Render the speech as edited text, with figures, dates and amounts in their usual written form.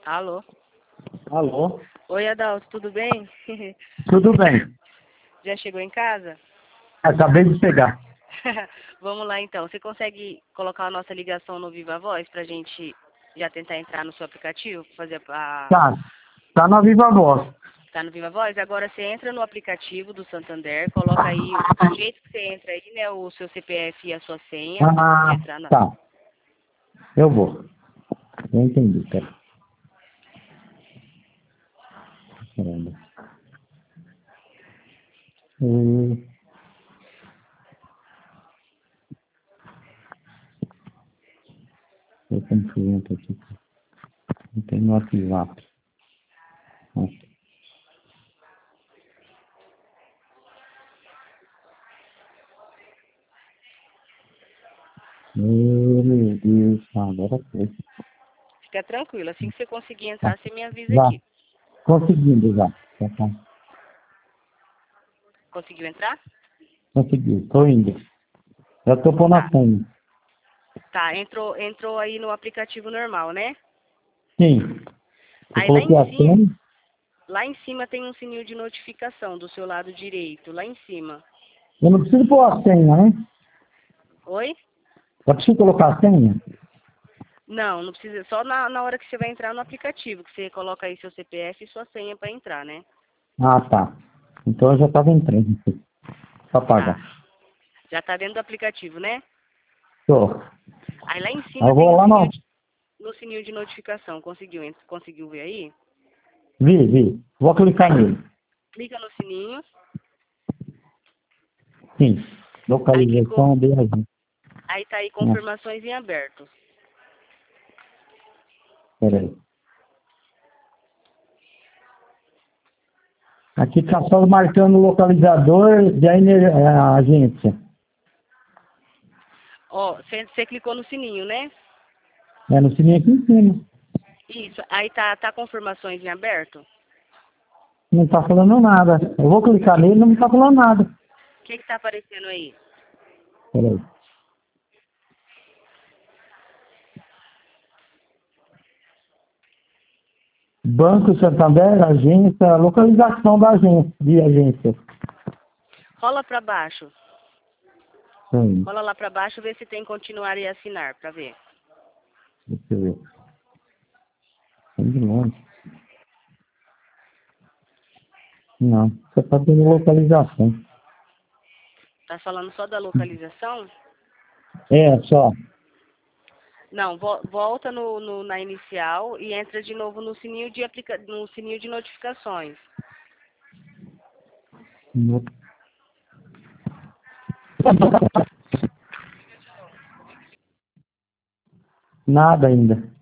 Alô? Alô? Oi, Adalto, tudo bem? Tudo bem. Já chegou em casa? Acabei de chegar. Vamos lá então. Você consegue colocar a nossa ligação no Viva Voz pra gente já tentar entrar no seu aplicativo? Fazer Tá na Viva Voz. Tá no Viva Voz? Agora você entra no aplicativo do Santander, coloca aí o jeito que você entra aí, né? O seu CPF e a sua senha. Entra na... Tá. Eu vou. Eu entendi, cara. Caramba. Eu cumprimento aqui. Não tem no WhatsApp. Meu Deus, agora foi. Fica tranquilo. Assim que você conseguir Tá. entrar, você me avisa Já. aqui. Conseguindo já. Já tá. Conseguiu entrar? Consegui. Tô indo. Já tô pondo a Tá. senha. Tá, entrou aí no aplicativo normal, né? Sim. Eu Aí lá coloquei em a cima, senha. lá em cima tem um sininho de notificação do seu lado direito, lá em cima. Eu não preciso pôr a senha, né? Oi? Eu preciso colocar a senha? Não, não precisa, só na hora que você vai entrar no aplicativo, que você coloca aí seu CPF e sua senha para entrar, né? Ah, tá. Então eu já estava entrando. Só Tá. pagar. Já tá dentro do aplicativo, né? Tô. Aí lá em cima Eu tem vou um lá sininho no... no sininho de notificação. Conseguiu ver aí? Vi. Vou clicar Aí nele. clica no sininho, Sim. aí clicou, Localização BR. aí tá aí Ah, confirmações em aberto. peraí. Aqui tá só marcando o localizador da agência. Ó, você clicou no sininho, né? É no sininho aqui em cima. Isso, aí tá confirmações em aberto. Não tá falando nada. Eu vou clicar nele e não me tá falando nada. O que tá aparecendo aí? Peraí. Banco Santander, agência, localização da agência, de agência. Rola pra baixo. Sim. Rola lá pra baixo, vê se tem continuar e assinar, pra ver. Deixa eu ver. Tem de longe. Não, você tá dando localização. Tá falando só da localização? É, só. Não, volta na inicial e entra de novo no sininho no sininho de notificações. Nada ainda.